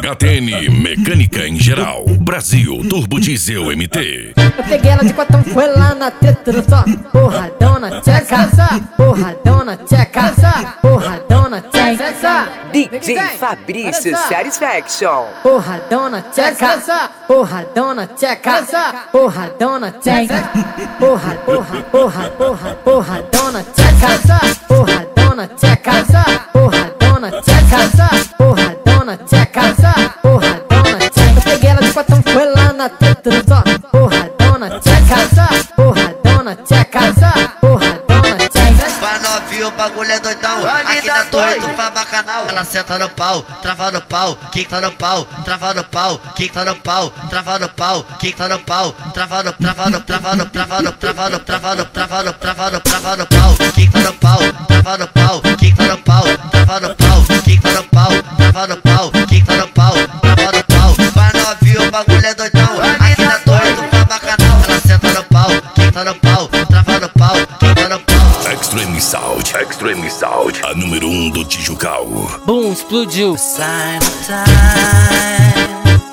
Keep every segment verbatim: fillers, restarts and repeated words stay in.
H T N Mecânica em Geral. Brasil Turbo Diesel M T. Eu peguei ela de quatão, foi lá na teta do só. Porradona, tcheca, porradona, tcheca, porradona, tcheca. D J Fabrício Satisfaction. Porradona, tcheca, porradona, tcheca, porradona, tcheca. Porra, porra, porra, porra, porradona, tcheca, porradona, tcheca, porradona, tcheca, porradona, tcheca, porradona, tcheca. Eu peguei ela de quatão, foi lá na teta do só. Porradona, tcheca, porradona, tcheca, porradona, tcheca. Pra novinho o bagulho é doidão. Aqui na torre tu faz bacanal. Ela senta no pau, trava no pau, quica no pau, trava no pau, quica no pau, trava no pau, quica no pau, trava no, trava no, trava no, trava no, trava no, trava no, trava no, trava no, trava no pau, quica no pau, trava no pau, quica no pau, trava no pau, quica no pau, trava no pau, quica no pau, trava no pau. Pra novinho o bagulho é doidão. Aqui na torre tu faz bacanal. Ela senta no pau, quica no pau, trava no pau, quica no pau. Extreme Sound, Extreme Sound, a número um do Tijucal. Boom, explodiu. Sign of time.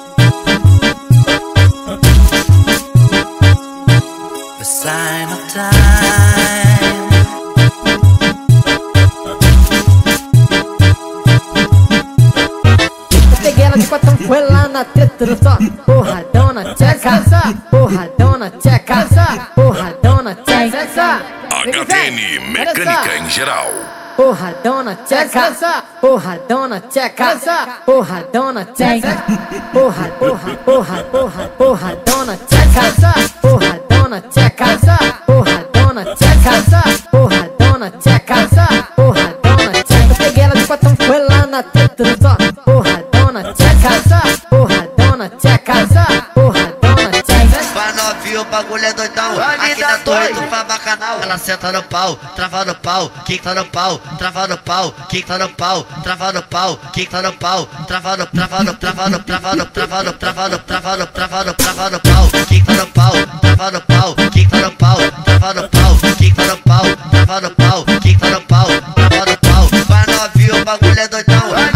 The sign of time. Eu peguei ela de quatão, foi lá na teta do só. Porradona, tcheca, porradona, tcheca, porradona, tcheca. H T N Mecânica em Geral. Porradona, tcheca, porradona, tcheca, porradona, tcheca. Porra, porra, porra, porra, porradona, tcheca, porradona, tcheca, porradona, tcheca, porradona, tcheca, porradona, tcheca. Eu peguei ela de quatão, foi lá na teta do só. Porradona, tcheca, porradona, tcheca, porradona, tcheca. Pra novinho o bagulho é doidão. Aqui na torre tu faz bacanal. Ela senta no pau, trava no pau, quica no pau, trava no pau, quica no pau, trava no pau, quica no pau, trava no, trava no, trava no, trava no, trava no, trava no, trava no, trava no, trava no pau, quica no pau, trava no pau, quica no pau, trava no pau, quica no pau, trava no pau, quica no pau, trava no pau. Pra novinho o bagulho é doidão.